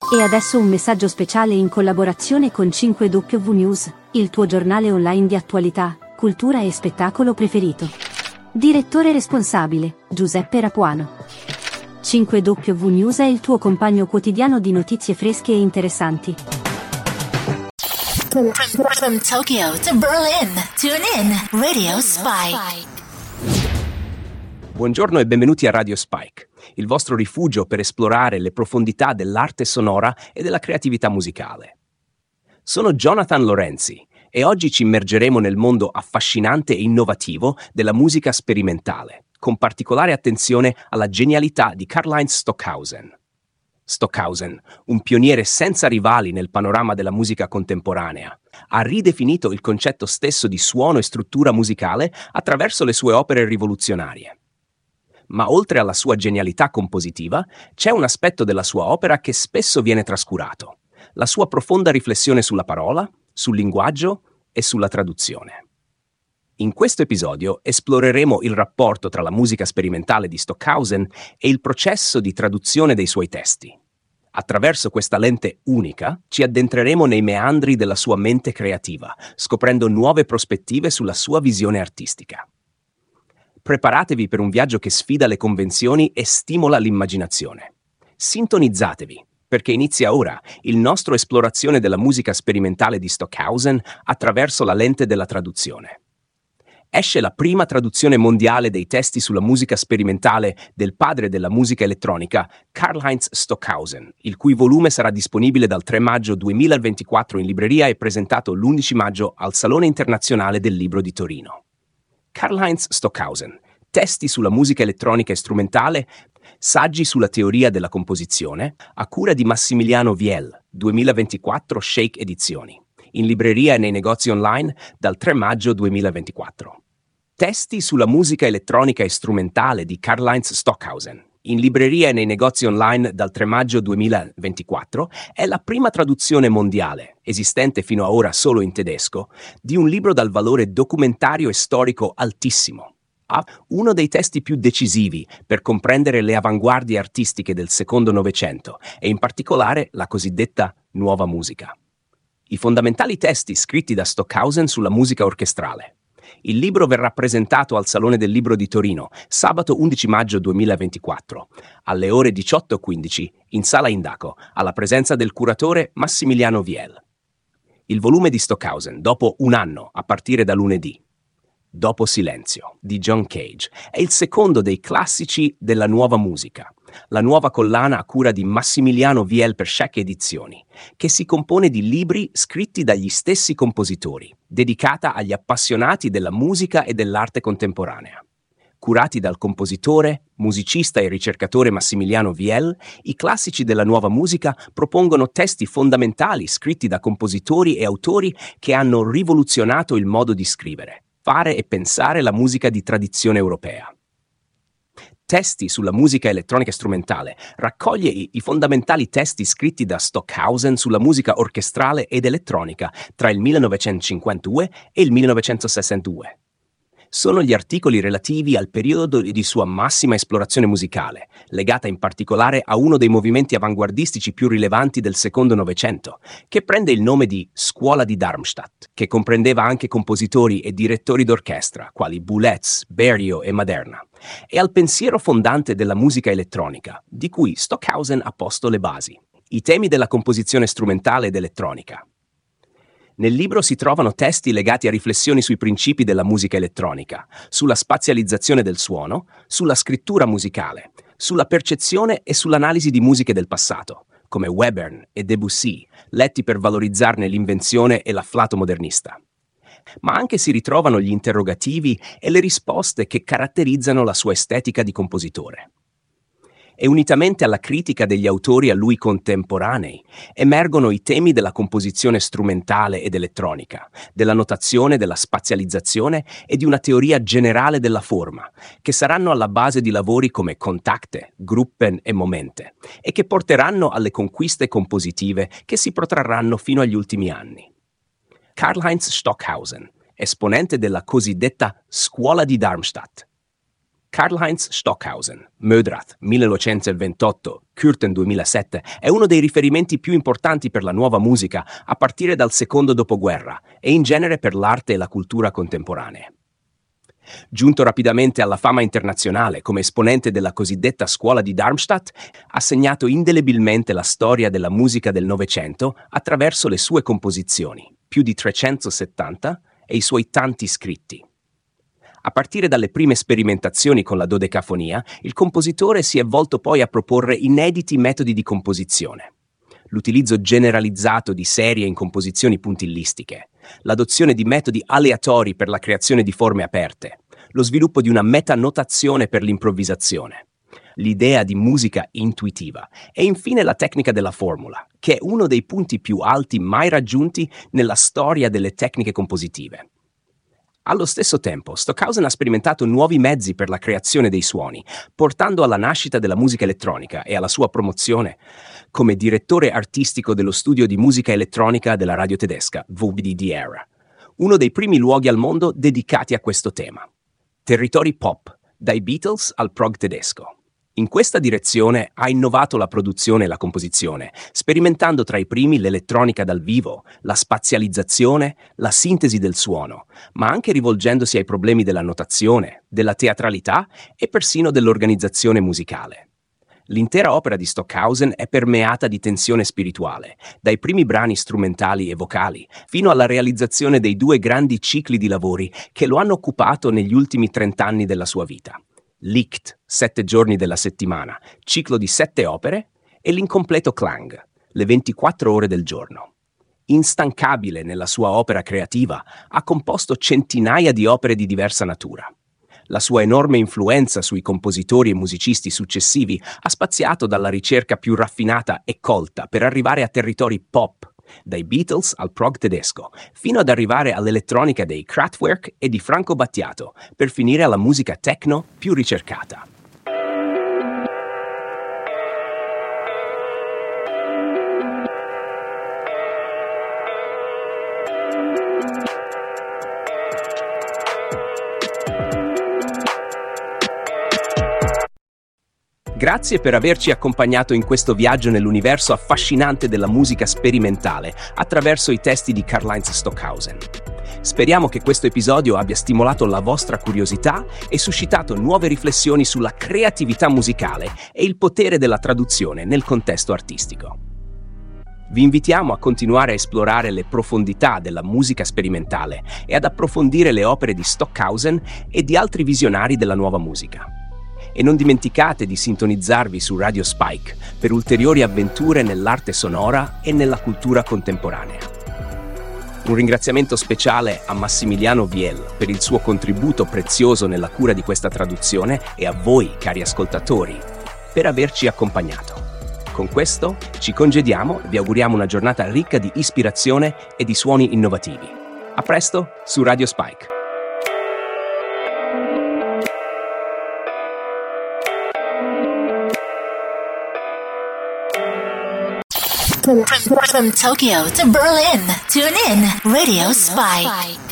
E adesso un messaggio speciale in collaborazione con 5W News, il tuo giornale online di attualità, cultura e spettacolo preferito. Direttore responsabile, Giuseppe Rapuano. 5W News è il tuo compagno quotidiano di notizie fresche e interessanti. From Tokyo to Berlin, tune in Radio Spike. Buongiorno e benvenuti a Radio Spike, il vostro rifugio per esplorare le profondità dell'arte sonora e della creatività musicale. Sono Jonathan Lorenzi e oggi ci immergeremo nel mondo affascinante e innovativo della musica sperimentale, con particolare attenzione alla genialità di Karlheinz Stockhausen. Stockhausen, un pioniere senza rivali nel panorama della musica contemporanea, ha ridefinito il concetto stesso di suono e struttura musicale attraverso le sue opere rivoluzionarie. Ma oltre alla sua genialità compositiva, c'è un aspetto della sua opera che spesso viene trascurato: la sua profonda riflessione sulla parola, sul linguaggio e sulla traduzione. In questo episodio esploreremo il rapporto tra la musica sperimentale di Stockhausen e il processo di traduzione dei suoi testi. Attraverso questa lente unica ci addentreremo nei meandri della sua mente creativa, scoprendo nuove prospettive sulla sua visione artistica. Preparatevi per un viaggio che sfida le convenzioni e stimola l'immaginazione. Sintonizzatevi, perché inizia ora il nostro esplorazione della musica sperimentale di Stockhausen attraverso la lente della traduzione. Esce la prima traduzione mondiale dei testi sulla musica sperimentale del padre della musica elettronica, Karlheinz Stockhausen, il cui volume sarà disponibile dal 3 maggio 2024 in libreria e presentato l'11 maggio al Salone Internazionale del Libro di Torino. Karlheinz Stockhausen, testi sulla musica elettronica e strumentale, saggi sulla teoria della composizione, a cura di Massimiliano Viel, 2024 Shake Edizioni, in libreria e nei negozi online dal 3 maggio 2024. Testi sulla musica elettronica e strumentale di Karlheinz Stockhausen, in libreria e nei negozi online dal 3 maggio 2024, è la prima traduzione mondiale, esistente fino a ora solo in tedesco, di un libro dal valore documentario e storico altissimo. Ha uno dei testi più decisivi per comprendere le avanguardie artistiche del secondo Novecento e in particolare la cosiddetta nuova musica. I fondamentali testi scritti da Stockhausen sulla musica orchestrale. Il libro verrà presentato al Salone del Libro di Torino sabato 11 maggio 2024, alle ore 18:15 in Sala Indaco, alla presenza del curatore Massimiliano Viel. Il volume di Stockhausen, dopo un anno, a partire da lunedì. Dopo Silenzio, di John Cage, è il secondo dei classici della nuova musica, la nuova collana a cura di Massimiliano Viel per Shake Edizioni, che si compone di libri scritti dagli stessi compositori, dedicata agli appassionati della musica e dell'arte contemporanea. Curati dal compositore, musicista e ricercatore Massimiliano Viel, i classici della nuova musica propongono testi fondamentali scritti da compositori e autori che hanno rivoluzionato il modo di scrivere, fare e pensare la musica di tradizione europea. Testi sulla musica elettronica e strumentale raccoglie i fondamentali testi scritti da Stockhausen sulla musica orchestrale ed elettronica tra il 1952 e il 1962. Sono gli articoli relativi al periodo di sua massima esplorazione musicale, legata in particolare a uno dei movimenti avanguardistici più rilevanti del secondo Novecento, che prende il nome di Scuola di Darmstadt, che comprendeva anche compositori e direttori d'orchestra, quali Boulez, Berio e Maderna, e al pensiero fondante della musica elettronica, di cui Stockhausen ha posto le basi, i temi della composizione strumentale ed elettronica. Nel libro si trovano testi legati a riflessioni sui principi della musica elettronica, sulla spazializzazione del suono, sulla scrittura musicale, sulla percezione e sull'analisi di musiche del passato, come Webern e Debussy, letti per valorizzarne l'invenzione e l'afflato modernista. Ma anche si ritrovano gli interrogativi e le risposte che caratterizzano la sua estetica di compositore. E unitamente alla critica degli autori a lui contemporanei, emergono i temi della composizione strumentale ed elettronica, della notazione, della spazializzazione e di una teoria generale della forma, che saranno alla base di lavori come Kontakte, Gruppen e Momente, e che porteranno alle conquiste compositive che si protrarranno fino agli ultimi anni. Karlheinz Stockhausen, esponente della cosiddetta Scuola di Darmstadt. Karlheinz Stockhausen, Mödrath 1928, Kürten 2007, è uno dei riferimenti più importanti per la nuova musica a partire dal secondo dopoguerra e in genere per l'arte e la cultura contemporanee. Giunto rapidamente alla fama internazionale come esponente della cosiddetta scuola di Darmstadt, ha segnato indelebilmente la storia della musica del Novecento attraverso le sue composizioni, più di 370, e i suoi tanti scritti. A partire dalle prime sperimentazioni con la dodecafonia, il compositore si è volto poi a proporre inediti metodi di composizione. L'utilizzo generalizzato di serie in composizioni puntillistiche, l'adozione di metodi aleatori per la creazione di forme aperte, lo sviluppo di una metanotazione per l'improvvisazione, l'idea di musica intuitiva e infine la tecnica della formula, che è uno dei punti più alti mai raggiunti nella storia delle tecniche compositive. Allo stesso tempo, Stockhausen ha sperimentato nuovi mezzi per la creazione dei suoni, portando alla nascita della musica elettronica e alla sua promozione come direttore artistico dello studio di musica elettronica della radio tedesca WDR, uno dei primi luoghi al mondo dedicati a questo tema. Territori pop, dai Beatles al prog tedesco. In questa direzione ha innovato la produzione e la composizione, sperimentando tra i primi l'elettronica dal vivo, la spazializzazione, la sintesi del suono, ma anche rivolgendosi ai problemi della notazione, della teatralità e persino dell'organizzazione musicale. L'intera opera di Stockhausen è permeata di tensione spirituale, dai primi brani strumentali e vocali, fino alla realizzazione dei due grandi cicli di lavori che lo hanno occupato negli ultimi 30 anni della sua vita. Licht, 7 giorni della settimana, ciclo di 7 opere, e l'incompleto Klang, le 24 ore del giorno. Instancabile nella sua opera creativa, ha composto centinaia di opere di diversa natura. La sua enorme influenza sui compositori e musicisti successivi ha spaziato dalla ricerca più raffinata e colta per arrivare a territori pop, dai Beatles al prog tedesco, fino ad arrivare all'elettronica dei Kraftwerk e di Franco Battiato, per finire alla musica techno più ricercata. Grazie per averci accompagnato in questo viaggio nell'universo affascinante della musica sperimentale attraverso i testi di Karlheinz Stockhausen. Speriamo che questo episodio abbia stimolato la vostra curiosità e suscitato nuove riflessioni sulla creatività musicale e il potere della traduzione nel contesto artistico. Vi invitiamo a continuare a esplorare le profondità della musica sperimentale e ad approfondire le opere di Stockhausen e di altri visionari della nuova musica. E non dimenticate di sintonizzarvi su Radio Spike per ulteriori avventure nell'arte sonora e nella cultura contemporanea. Un ringraziamento speciale a Massimiliano Viel per il suo contributo prezioso nella cura di questa traduzione e a voi, cari ascoltatori, per averci accompagnato. Con questo ci congediamo e vi auguriamo una giornata ricca di ispirazione e di suoni innovativi. A presto su Radio Spike. From Tokyo to Berlin, tune in Radio Spike.